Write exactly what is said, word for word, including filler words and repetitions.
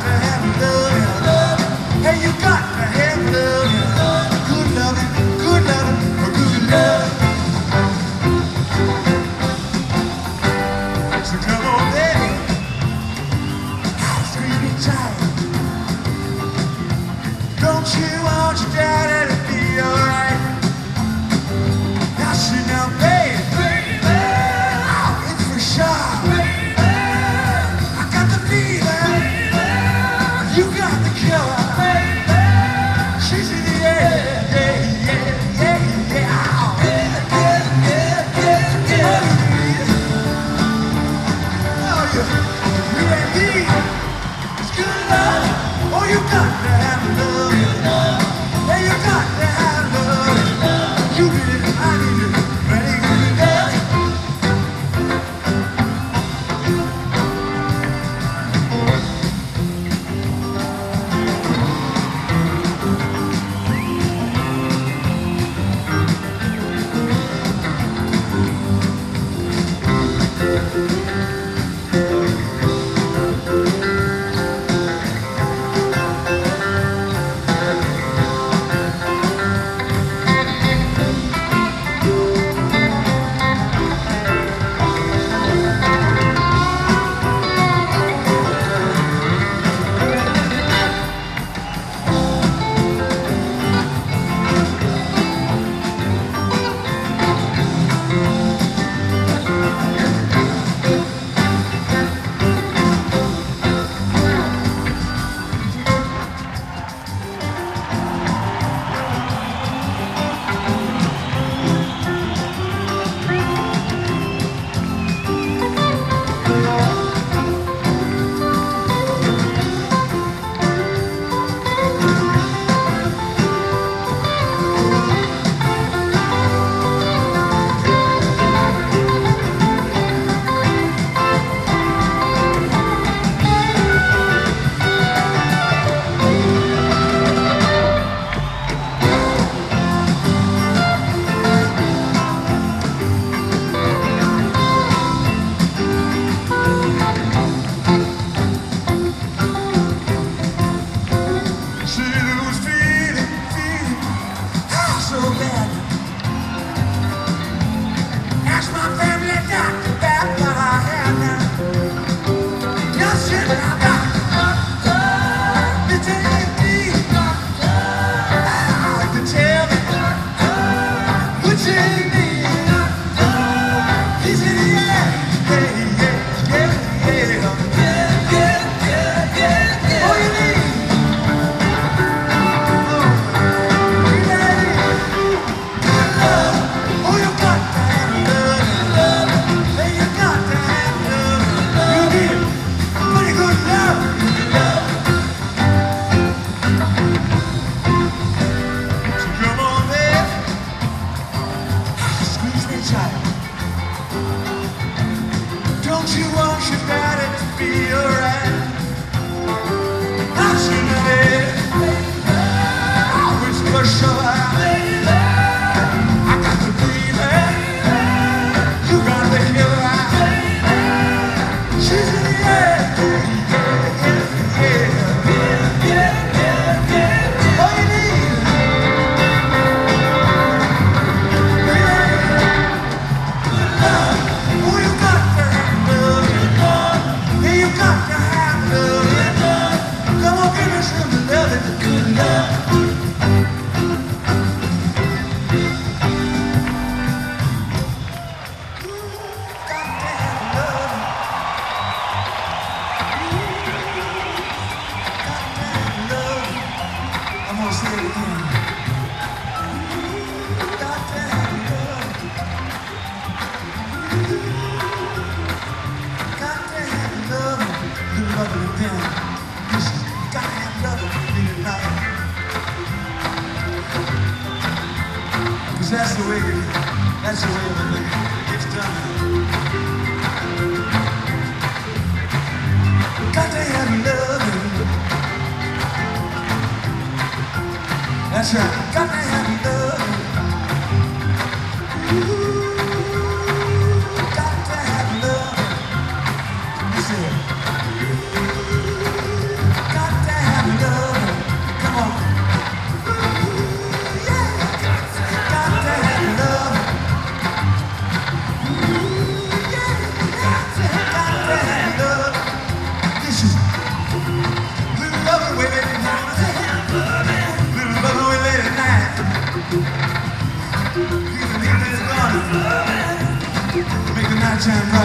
to have love. Hey, you got to have love. Good loving, good loving, good love. So come on, baby, scream me tight. Don't you want your daddy to be alright? Now sit down, baby, baby, oh, it's for sure. Baby, I got the feeling, baby, you got the cure. Baby, she's in the air, yeah, yeah, yeah, yeah, oh. Yeah, yeah, yeah, yeah, yeah. Oh, you, you and me, it's good love. Oh, you got to have love. Hey, you got to have love. You need it, I need it. Ready, good love. Don't you want your daddy to be alright? I'm singing it, oh, it's for sure. I got the feeling, you got the killer. She's in the air, yeah, yeah, yeah, yeah, yeah. All you need, good love. Oh, you got to have love. Yeah, you got to have love. Come on, give me some love and good love. I'm gonna say it again. Got to have love. Got to have love. You love it again. Listen, got to have love in your life. Cause that's the way it, that's the way it gets done. Got to have love. That's right. Got to have love. Ooh, got to have love. You say it. Got time right.